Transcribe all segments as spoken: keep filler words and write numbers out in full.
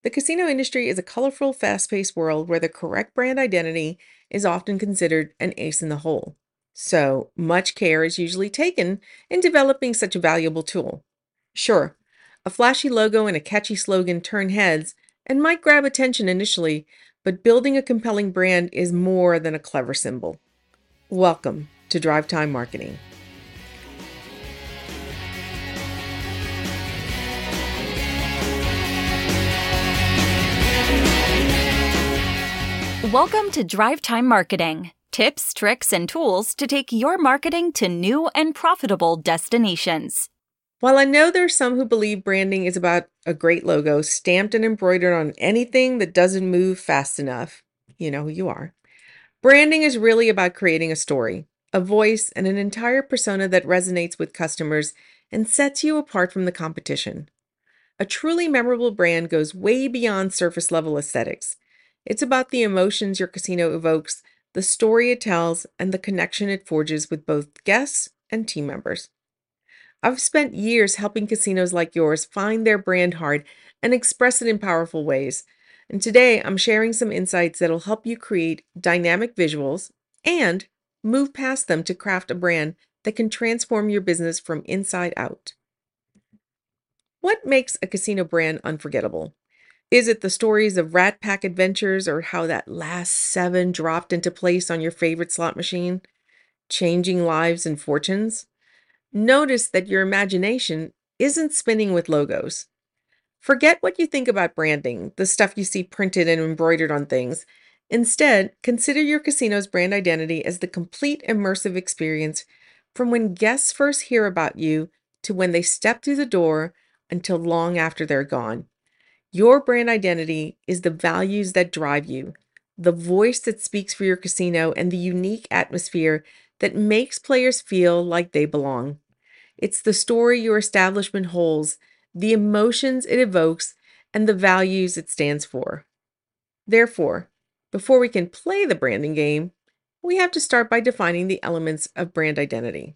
The casino industry is a colorful, fast paced world where the correct brand identity is often considered an ace in the hole. So, much care is usually taken in developing such a valuable tool. Sure, a flashy logo and a catchy slogan turn heads and might grab attention initially, but building a compelling brand is more than a clever symbol. Welcome to Drive Time Marketing. Welcome to Drive Time Marketing. Tips, tricks, and tools to take your marketing to new and profitable destinations. While I know there are some who believe branding is about a great logo stamped and embroidered on anything that doesn't move fast enough, you know who you are. Branding is really about creating a story, a voice, and an entire persona that resonates with customers and sets you apart from the competition. A truly memorable brand goes way beyond surface level aesthetics. It's about the emotions your casino evokes, the story it tells, and the connection it forges with both guests and team members. I've spent years helping casinos like yours find their brand heart and express it in powerful ways. And today I'm sharing some insights that'll help you create dynamic visuals and move past them to craft a brand that can transform your business from inside out. What makes a casino brand unforgettable? Is it the stories of Rat Pack adventures or how that last seven dropped into place on your favorite slot machine, changing lives and fortunes? Notice that your imagination isn't spinning with logos. Forget what you think about branding, the stuff you see printed and embroidered on things. Instead, consider your casino's brand identity as the complete immersive experience from when guests first hear about you to when they step through the door until long after they're gone. Your brand identity is the values that drive you, the voice that speaks for your casino, and the unique atmosphere that makes players feel like they belong. It's the story your establishment holds, the emotions it evokes, and the values it stands for. Therefore, before we can play the branding game, we have to start by defining the elements of brand identity.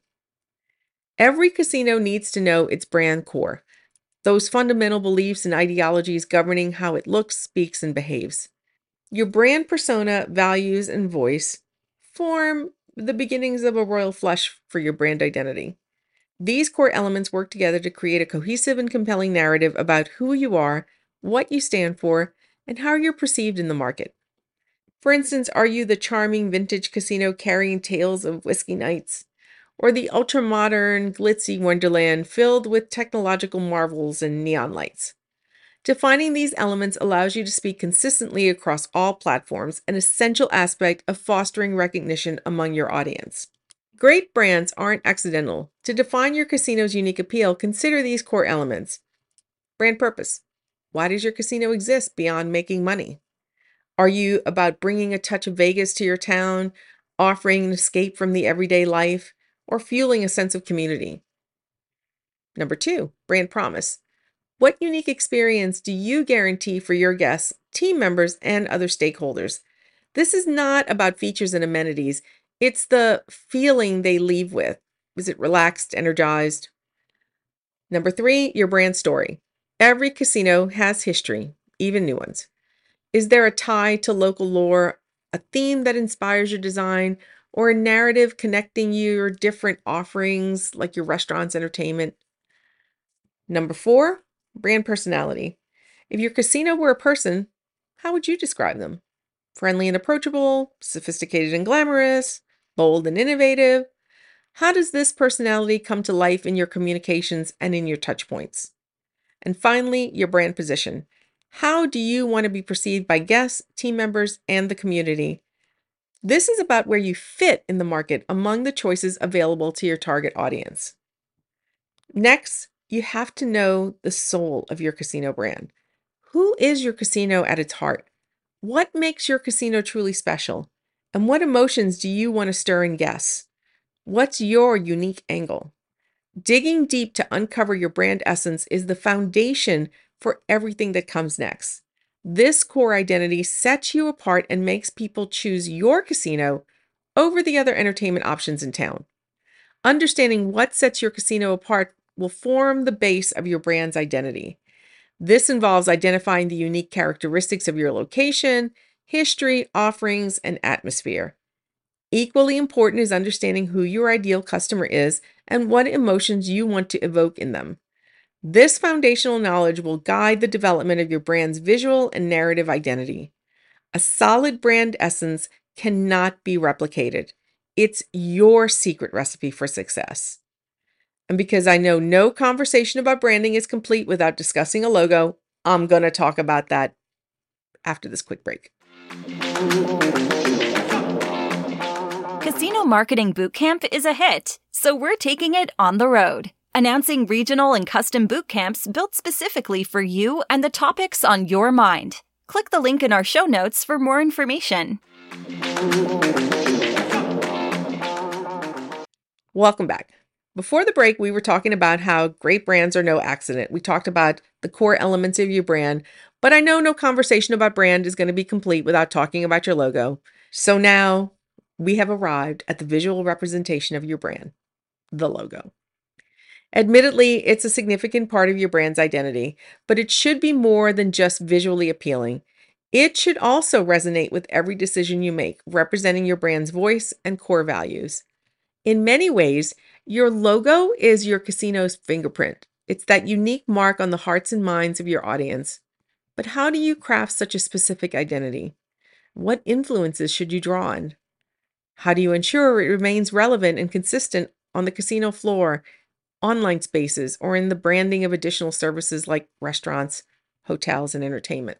Every casino needs to know its brand core, those fundamental beliefs and ideologies governing how it looks, speaks, and behaves. Your brand persona, values, and voice form the beginnings of a royal flush for your brand identity. These core elements work together to create a cohesive and compelling narrative about who you are, what you stand for, and how you're perceived in the market. For instance, are you the charming vintage casino carrying tales of whiskey nights? Or the ultra-modern, glitzy wonderland filled with technological marvels and neon lights? Defining these elements allows you to speak consistently across all platforms, an essential aspect of fostering recognition among your audience. Great brands aren't accidental. To define your casino's unique appeal, consider these core elements. Brand purpose. Why does your casino exist beyond making money? Are you about bringing a touch of Vegas to your town, offering an escape from the everyday life, or fueling a sense of community? Number two, brand promise. What unique experience do you guarantee for your guests, team members, and other stakeholders? This is not about features and amenities. It's the feeling they leave with. Is it relaxed, energized? Number three, your brand story. Every casino has history, even new ones. Is there a tie to local lore, a theme that inspires your design, or a narrative connecting your different offerings like your restaurant's entertainment? Number four, brand personality. If your casino were a person, how would you describe them? Friendly and approachable, sophisticated and glamorous, bold and innovative? How does this personality come to life in your communications and in your touch points? And finally, your brand position. How do you want to be perceived by guests, team members, and the community? This is about where you fit in the market among the choices available to your target audience. Next, you have to know the soul of your casino brand. Who is your casino at its heart? What makes your casino truly special? And what emotions do you want to stir in guests? What's your unique angle? Digging deep to uncover your brand essence is the foundation for everything that comes next. This core identity sets you apart and makes people choose your casino over the other entertainment options in town. Understanding what sets your casino apart will form the base of your brand's identity. This involves identifying the unique characteristics of your location, history, offerings, and atmosphere. Equally important is understanding who your ideal customer is and what emotions you want to evoke in them. This foundational knowledge will guide the development of your brand's visual and narrative identity. A solid brand essence cannot be replicated. It's your secret recipe for success. And because I know no conversation about branding is complete without discussing a logo, I'm going to talk about that after this quick break. Casino Marketing Bootcamp is a hit, so we're taking it on the road. Announcing regional and custom boot camps built specifically for you and the topics on your mind. Click the link in our show notes for more information. Welcome back. Before the break, we were talking about how great brands are no accident. We talked about the core elements of your brand, but I know no conversation about brand is going to be complete without talking about your logo. So now we have arrived at the visual representation of your brand, the logo. Admittedly, it's a significant part of your brand's identity, but it should be more than just visually appealing. It should also resonate with every decision you make, representing your brand's voice and core values. In many ways, your logo is your casino's fingerprint. It's that unique mark on the hearts and minds of your audience. But how do you craft such a specific identity? What influences should you draw on? How do you ensure it remains relevant and consistent on the casino floor, online spaces, or in the branding of additional services like restaurants, hotels, and entertainment?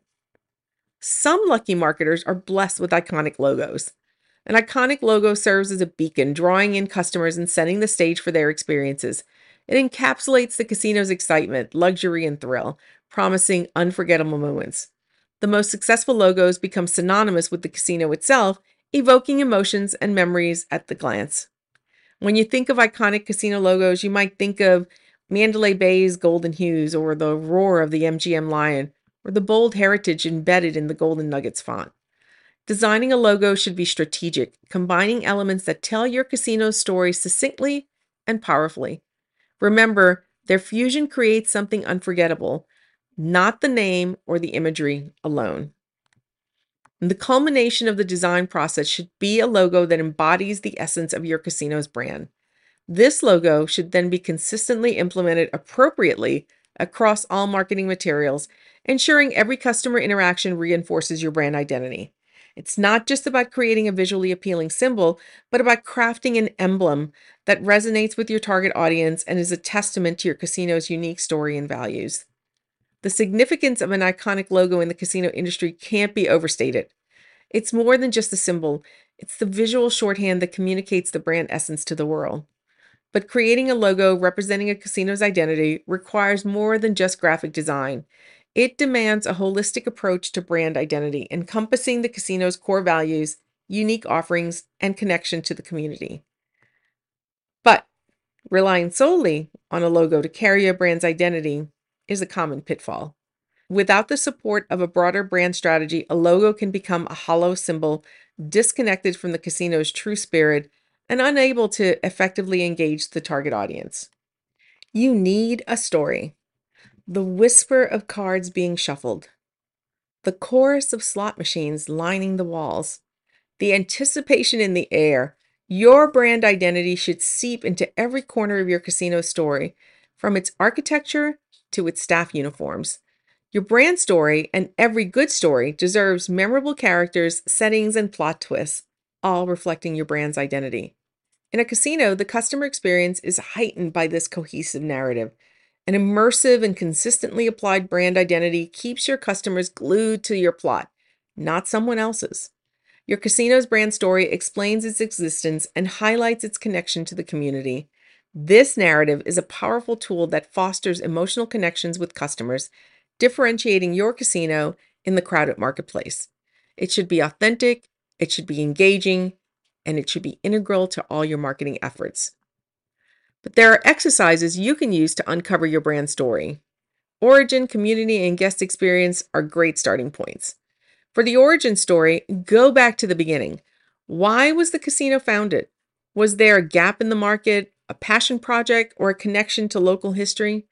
Some lucky marketers are blessed with iconic logos. An iconic logo serves as a beacon, drawing in customers and setting the stage for their experiences. It encapsulates the casino's excitement, luxury, and thrill, promising unforgettable moments. The most successful logos become synonymous with the casino itself, evoking emotions and memories at the glance. When you think of iconic casino logos, you might think of Mandalay Bay's golden hues, or the roar of the M G M Lion, or the bold heritage embedded in the Golden Nuggets font. Designing a logo should be strategic, combining elements that tell your casino's story succinctly and powerfully. Remember, their fusion creates something unforgettable, not the name or the imagery alone. And the culmination of the design process should be a logo that embodies the essence of your casino's brand. This logo should then be consistently implemented appropriately across all marketing materials, ensuring every customer interaction reinforces your brand identity. It's not just about creating a visually appealing symbol, but about crafting an emblem that resonates with your target audience and is a testament to your casino's unique story and values. The significance of an iconic logo in the casino industry can't be overstated. It's more than just a symbol. It's the visual shorthand that communicates the brand essence to the world. But creating a logo representing a casino's identity requires more than just graphic design. It demands a holistic approach to brand identity, encompassing the casino's core values, unique offerings, and connection to the community. But relying solely on a logo to carry a brand's identity is a common pitfall. Without the support of a broader brand strategy, a logo can become a hollow symbol, disconnected from the casino's true spirit, and unable to effectively engage the target audience. You need a story. The whisper of cards being shuffled, the chorus of slot machines lining the walls, the anticipation in the air. Your brand identity should seep into every corner of your casino story, from its architecture to its staff uniforms. Your brand story, and every good story, deserves memorable characters, settings, and plot twists, all reflecting your brand's identity. In a casino, the customer experience is heightened by this cohesive narrative. An immersive and consistently applied brand identity keeps your customers glued to your plot, not someone else's. Your casino's brand story explains its existence and highlights its connection to the community. This narrative is a powerful tool that fosters emotional connections with customers, differentiating your casino in the crowded marketplace. It should be authentic, it should be engaging, and it should be integral to all your marketing efforts. But there are exercises you can use to uncover your brand story. Origin, community, and guest experience are great starting points. For the origin story, go back to the beginning. Why was the casino founded? Was there a gap in the market, a passion project, or a connection to local history?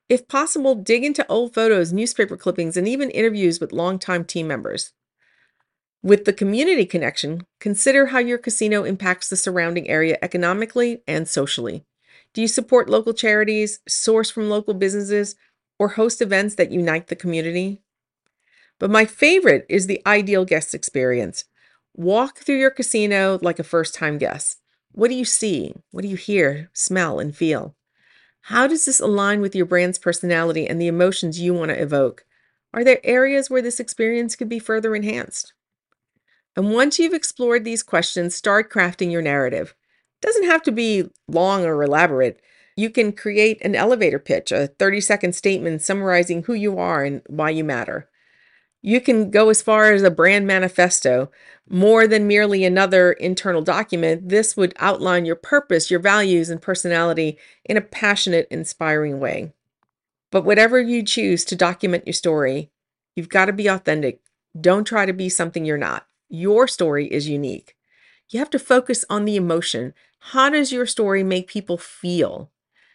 If possible, dig into old photos, newspaper clippings, and even interviews with longtime team members. With the community connection, consider how your casino impacts the surrounding area economically and socially. Do you support local charities, source from local businesses, or host events that unite the community? But my favorite is the ideal guest experience. Walk through your casino like a first-time guest. What do you see? What do you hear, smell, and feel? How does this align with your brand's personality and the emotions you want to evoke? Are there areas where this experience could be further enhanced? And once you've explored these questions, start crafting your narrative. It doesn't have to be long or elaborate. You can create an elevator pitch, a thirty-second statement summarizing who you are and why you matter. You can go as far as a brand manifesto. More than merely another internal document, this would outline your purpose, your values, and personality in a passionate, inspiring way. But whatever you choose to document your story, you've got to be authentic. Don't try to be something you're not. Your story is unique. You have to focus on the emotion. How does your story make people feel?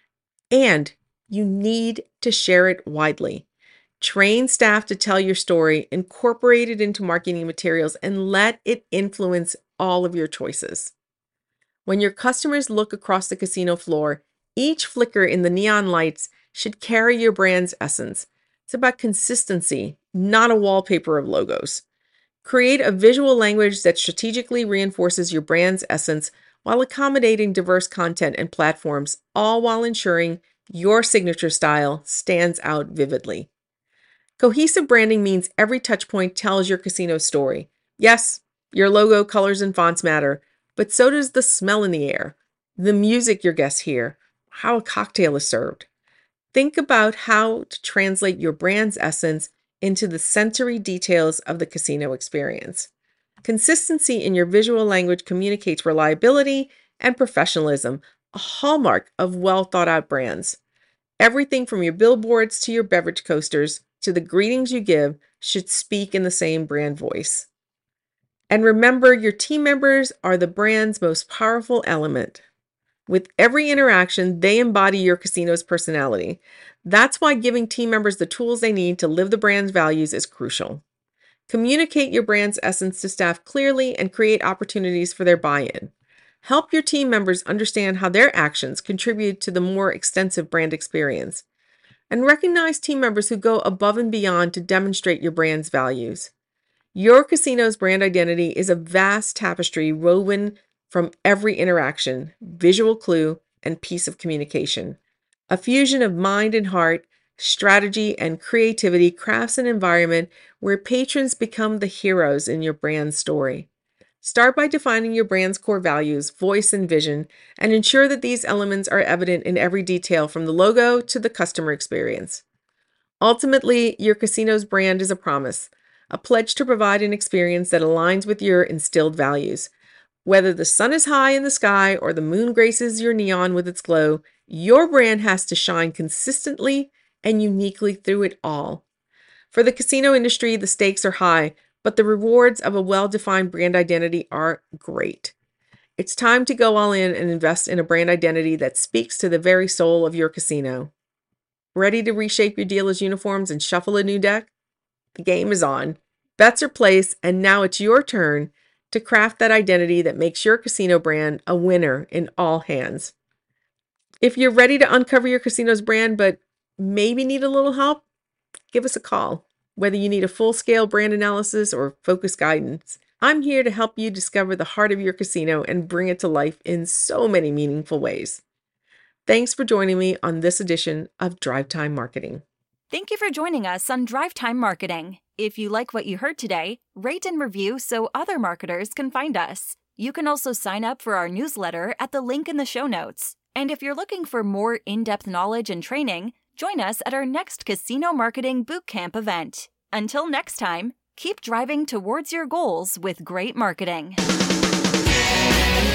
And you need to share it widely. Train staff to tell your story, incorporate it into marketing materials, and let it influence all of your choices. When your customers look across the casino floor, each flicker in the neon lights should carry your brand's essence. It's about consistency, not a wallpaper of logos. Create a visual language that strategically reinforces your brand's essence while accommodating diverse content and platforms, all while ensuring your signature style stands out vividly. Cohesive branding means every touchpoint tells your casino story. Yes, your logo, colors, and fonts matter, but so does the smell in the air, the music your guests hear, how a cocktail is served. Think about how to translate your brand's essence into the sensory details of the casino experience. Consistency in your visual language communicates reliability and professionalism, a hallmark of well-thought-out brands. Everything from your billboards to your beverage coasters to the greetings you give should speak in the same brand voice. And remember, your team members are the brand's most powerful element. With every interaction, they embody your casino's personality. That's why giving team members the tools they need to live the brand's values is crucial. Communicate your brand's essence to staff clearly and create opportunities for their buy-in. Help your team members understand how their actions contribute to the more extensive brand experience. And recognize team members who go above and beyond to demonstrate your brand's values. Your casino's brand identity is a vast tapestry woven from every interaction, visual clue, and piece of communication. A fusion of mind and heart, strategy, and creativity crafts an environment where patrons become the heroes in your brand story. Start by defining your brand's core values, voice, and vision, and ensure that these elements are evident in every detail from the logo to the customer experience. Ultimately, your casino's brand is a promise, a pledge to provide an experience that aligns with your instilled values. Whether the sun is high in the sky or the moon graces your neon with its glow, your brand has to shine consistently and uniquely through it all. For the casino industry, the stakes are high, but the rewards of a well-defined brand identity are great. It's time to go all in and invest in a brand identity that speaks to the very soul of your casino. Ready to reshape your dealer's uniforms and shuffle a new deck? The game is on. Bets are placed, and now it's your turn to craft that identity that makes your casino brand a winner in all hands. If you're ready to uncover your casino's brand but maybe need a little help, give us a call. Whether you need a full-scale brand analysis or focused guidance, I'm here to help you discover the heart of your casino and bring it to life in so many meaningful ways. Thanks for joining me on this edition of Drive Time Marketing. Thank you for joining us on Drive Time Marketing. If you like what you heard today, rate and review so other marketers can find us. You can also sign up for our newsletter at the link in the show notes. And if you're looking for more in-depth knowledge and training, join us at our next Casino Marketing Bootcamp event. Until next time, keep driving towards your goals with great marketing.